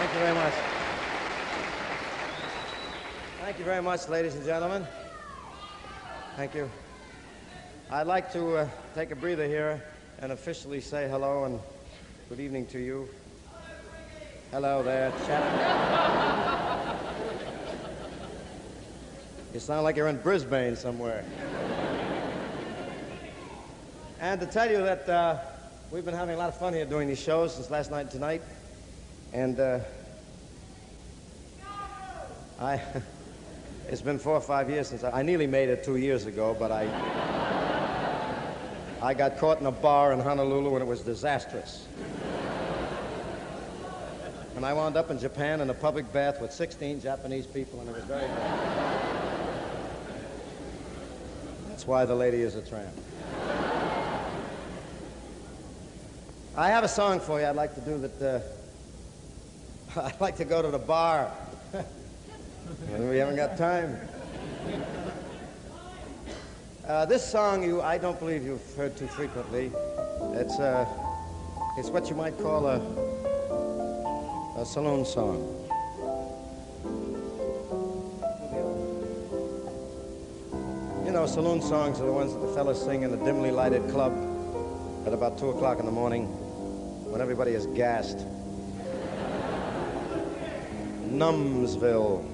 Thank you very much. Thank you very much, ladies and gentlemen. Thank you. I'd like to take a breather here and officially say hello and good evening to you. Hello there, chap. You sound like you're in Brisbane somewhere. And to tell you that we've been having a lot of fun here doing these shows since last night and tonight. And it's been 4 or 5 years since I nearly made it 2 years ago, but I got caught in a bar in Honolulu and it was disastrous. And I wound up in Japan in a public bath with 16 Japanese people, and it was very bad. That's why the lady is a tramp. I have a song for you I'd like to do that, I'd like to go to the bar. And we haven't got time. This song I don't believe you've heard too frequently. It's what you might call a saloon song. You know, saloon songs are the ones that the fellas sing in a dimly lighted club at about 2 o'clock in the morning when everybody is gassed. Numsville.